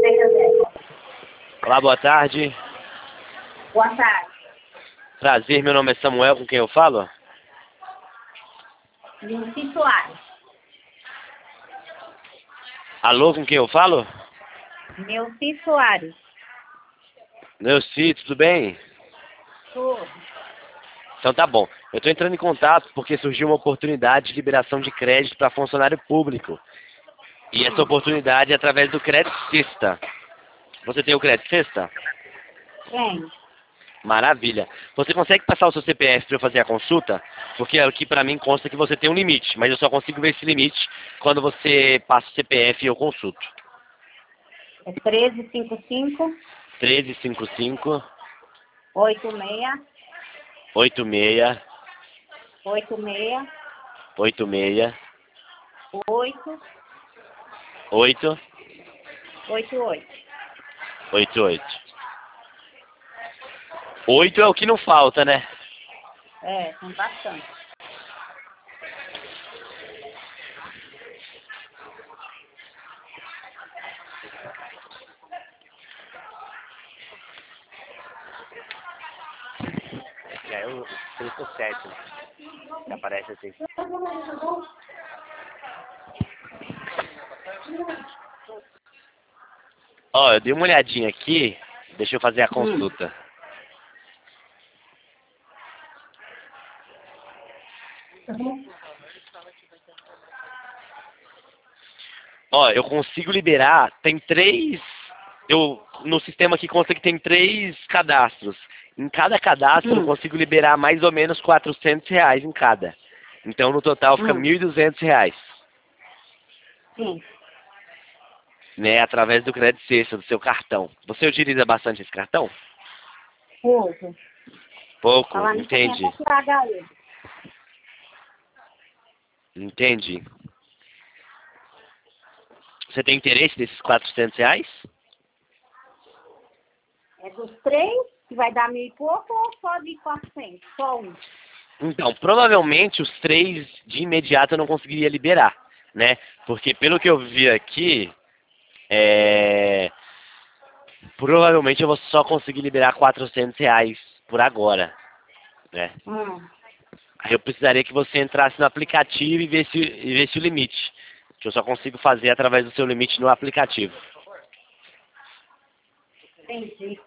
Olá, boa tarde. Boa tarde. Prazer, meu nome é Samuel, com quem eu falo? Nilce Soares. Alô, com quem eu falo? Nilce Soares. Neuci, tudo bem? Tudo. Então tá bom. Eu estou entrando em contato porque surgiu uma oportunidade de liberação de crédito para funcionário público. E essa oportunidade é através do Crédito Sexta. Você tem o Crédito Sexta? Tem. Maravilha. Você consegue passar o seu CPF para eu fazer a consulta? Porque aqui para mim consta que você tem um limite, mas eu só consigo ver esse limite quando você passa o CPF e eu consulto. É 1355 1355 86 86 86 86 8 8 88. 88. 8 é o que não falta, né? É, tem bastante. É o 37, que aparece assim. Ó, eu dei uma olhadinha aqui, deixa eu fazer a consulta. Ó, eu consigo liberar, tem três, no sistema aqui consta que tem 3 cadastros. Em cada cadastro eu consigo liberar mais ou menos R$ 400 em cada. Então no total fica R$ 1.200, Sim. né, através do crédito sexta, do seu cartão. Você utiliza bastante esse cartão? Pouco. Pouco, Falar nisso, entendi. tem até que pagar ele. Entendi. Você tem interesse nesses R$ 400? É dos 3, que vai dar 1.000 e pouco, ou só de 400? Só um. Então, provavelmente os 3 de imediato eu não conseguiria liberar, né? Porque pelo que eu vi aqui, provavelmente eu vou só conseguir liberar R$ 400 por agora, né? Aí eu precisaria que você entrasse no aplicativo e visse o limite, que eu só consigo fazer através do seu limite no aplicativo. Entendi.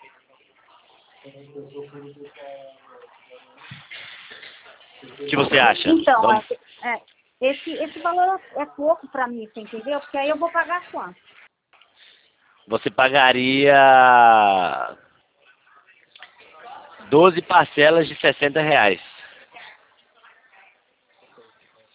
O que você acha? Então, Vamos... esse valor é pouco pra mim, você entendeu? Porque aí eu vou pagar quanto? Você pagaria 12 parcelas de R$ 60.